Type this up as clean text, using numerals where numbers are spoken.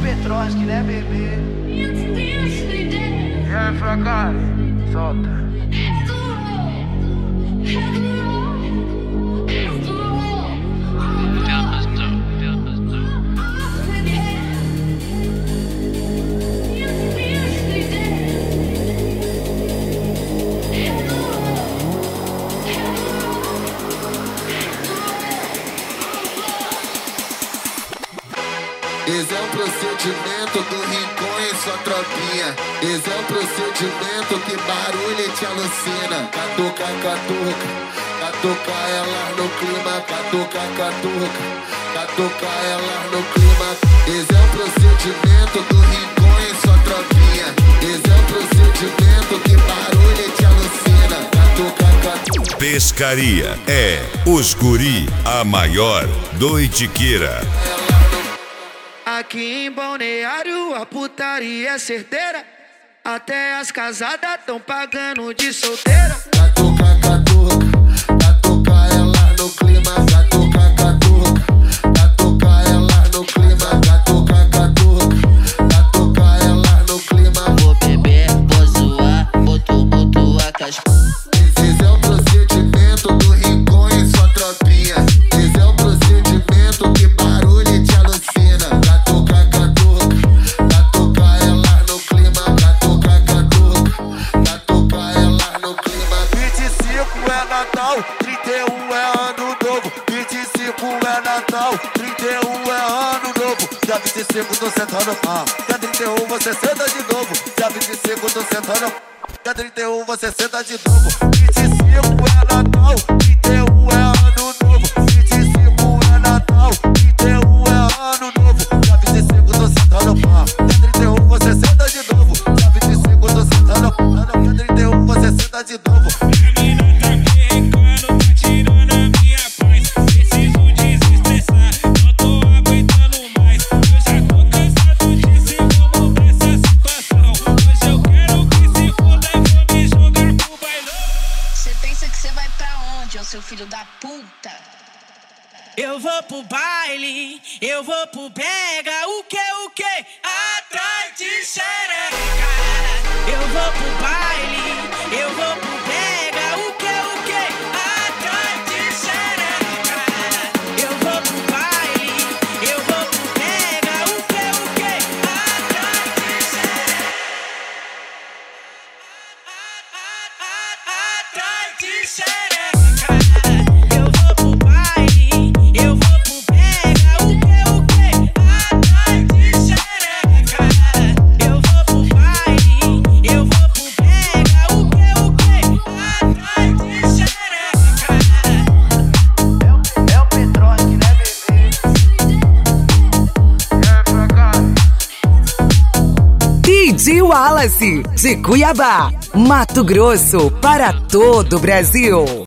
Petrovski, né, bebê? E aí, fracasso? Solta. Esse é o procedimento do Rincon e sua tropinha. Esse é o procedimento que barulho te alucina. Catuca, catuca, catuca ela no clima. Catuca, catuca, catuca ela no clima. Esse é o procedimento do Rincon e sua tropinha. Esse é o procedimento que barulho te alucina. Catuca, catuca. Pescaria é os guri, a maior do Itiqueira. Aqui em Balneário a putaria é certeira. Até as casadas tão pagando de solteira. Catuca, catuca, catuca ela no clima. Catuca, catuca, catuca ela no clima. Catuca, catuca, catuca ela no clima. Vou beber, vou zoar, boto a casca. Esse é o procedimento do Rincon e sua tropinha. Esse é o procedimento que barulho te alucina. Catuca, catuca, catuca ela no clima. Catuca, catuca, catuca ela no clima. 25 é Natal, 31 é ano novo. 25 é Natal, 31 é ano novo. Dia 25 tô sentando pá. Dia 31 você senta de novo. Dia 25 tô sentando. Dia 31 você senta de novo. 25 é Natal, 31 é ano novo. 25 é Natal, 31 é ano novo. Dia 25 tô sentando pá. Dia 31 você senta de novo. Dia 25 tô sentando pá. Dia 31 você senta de novo. Seu filho da puta. Eu vou pro baile, eu vou pro pega, o que? Atrás de xereca. Eu vou pro baile, eu vou pro pega, o que? Atrás de xereca. Eu vou pro baile, eu vou pro pega, o que? Atrás de xereca. Atrás de xereca. DJ Wallace, de Cuiabá, Mato Grosso, para todo o Brasil.